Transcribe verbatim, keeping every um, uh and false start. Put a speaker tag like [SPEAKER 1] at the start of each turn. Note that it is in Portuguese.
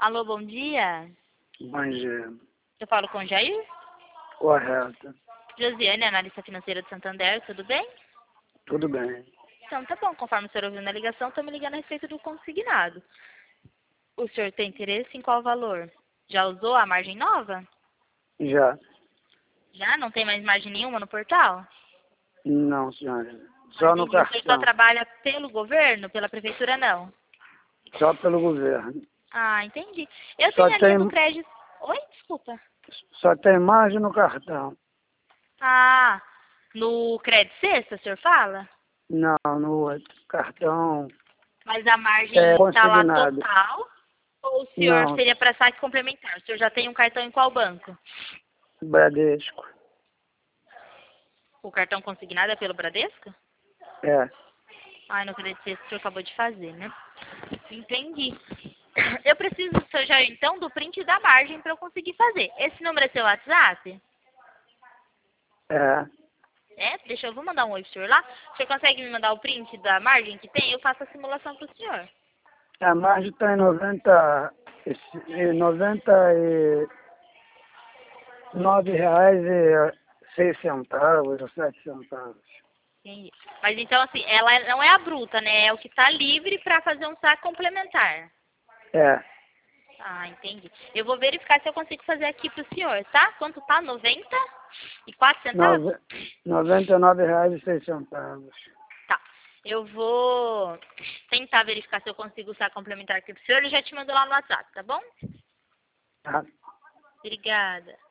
[SPEAKER 1] Alô, bom dia.
[SPEAKER 2] Bom dia.
[SPEAKER 1] Eu falo com o Jair?
[SPEAKER 2] Correto.
[SPEAKER 1] Josiane, analista financeira do Santander, tudo bem?
[SPEAKER 2] Tudo bem.
[SPEAKER 1] Então, tá bom. Conforme o senhor ouviu na ligação, estou me ligando a respeito do consignado. O senhor tem interesse em qual valor? Já usou a margem nova?
[SPEAKER 2] Já?
[SPEAKER 1] Já? Não tem mais margem nenhuma no portal?
[SPEAKER 2] Não, senhora.
[SPEAKER 1] Ah,
[SPEAKER 2] Só no
[SPEAKER 1] entendi. O senhor só
[SPEAKER 2] cartão.
[SPEAKER 1] trabalha pelo governo? Pela prefeitura, não?
[SPEAKER 2] Só pelo governo.
[SPEAKER 1] Ah, entendi. Eu
[SPEAKER 2] Só
[SPEAKER 1] tenho a linha
[SPEAKER 2] tem,
[SPEAKER 1] do crédito... Oi? Desculpa.
[SPEAKER 2] só tem margem no cartão.
[SPEAKER 1] Ah, no crédito sexta, o senhor fala?
[SPEAKER 2] Não, no outro. Cartão
[SPEAKER 1] Mas a margem
[SPEAKER 2] é
[SPEAKER 1] está lá
[SPEAKER 2] consignado.
[SPEAKER 1] total? Ou o senhor
[SPEAKER 2] Não,
[SPEAKER 1] seria para saque complementar? O senhor já tem um cartão em qual banco?
[SPEAKER 2] Bradesco.
[SPEAKER 1] O cartão consignado é pelo Bradesco?
[SPEAKER 2] É.
[SPEAKER 1] Ai, não acredito que o senhor acabou de fazer, né? Entendi. Eu preciso, senhor Jair, então, do print da margem para eu conseguir fazer. Esse número é seu WhatsApp?
[SPEAKER 2] É.
[SPEAKER 1] É? Deixa eu vou mandar um oi pro senhor lá. O senhor consegue me mandar o print da margem que tem? Eu faço a simulação pro senhor.
[SPEAKER 2] A margem está em noventa, e noventa e nove reais e seis centavos ou sete centavos.
[SPEAKER 1] Entendi. Mas então, assim, ela não é a bruta, né? É o que está livre para fazer um saque complementar.
[SPEAKER 2] É.
[SPEAKER 1] Ah, entendi. Eu vou verificar se eu consigo fazer aqui pro senhor, tá? Quanto tá? noventa e quatro centavos?
[SPEAKER 2] Nove- noventa e nove reais e seis centavos.
[SPEAKER 1] Tá. Eu vou tentar verificar se eu consigo usar complementar aqui pro senhor. Eu já te mando lá no WhatsApp, tá bom?
[SPEAKER 2] Tá?
[SPEAKER 1] Obrigada.